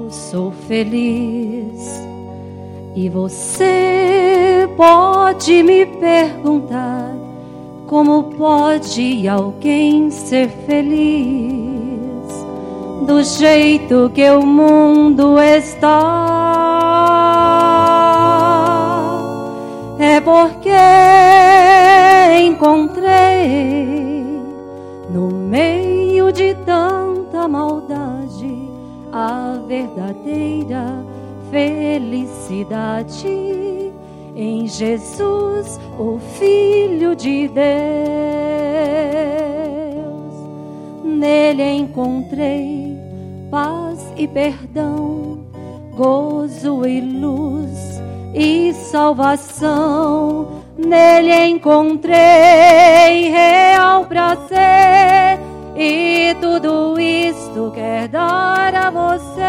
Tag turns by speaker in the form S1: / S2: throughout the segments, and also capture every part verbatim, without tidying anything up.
S1: sou feliz. E você pode me perguntar: como pode alguém ser feliz do jeito que o mundo está? É porque encontrei no meio de tanta maldade a verdadeira felicidade em Jesus, o Filho de Deus. Nele encontrei paz e perdão, gozo e luz e salvação. Nele encontrei real prazer, e tudo isto quer dar a você.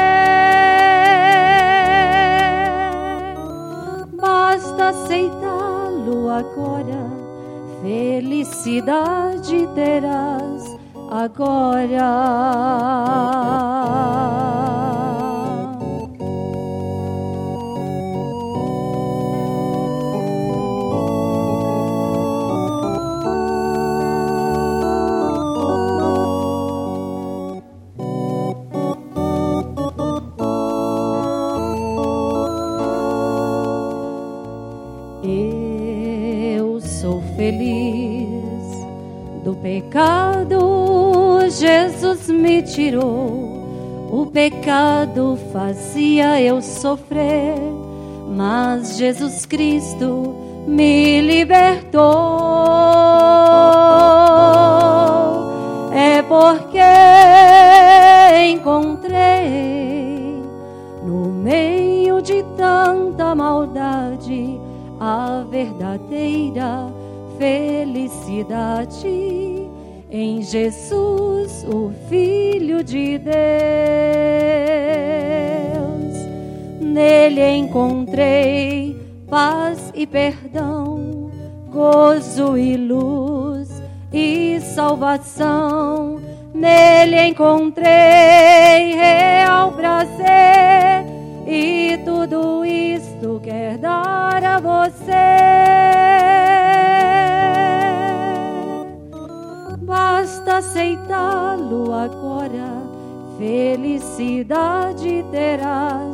S1: Basta aceitá-lo agora, felicidade terás agora. Eu sou feliz do pecado, Jesus me tirou. O pecado fazia eu sofrer, mas Jesus Cristo me libertou. É porque encontrei no meio de tanta maldade a verdadeira felicidade em Jesus, o Filho de Deus. Nele encontrei paz e perdão, gozo e luz e salvação. Nele encontrei real prazer, e tudo isto quer dar a você. Basta aceitá-lo agora, felicidade terás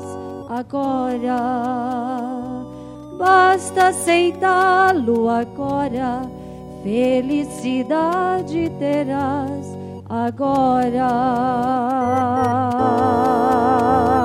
S1: agora. Basta aceitá-lo agora, felicidade terás agora.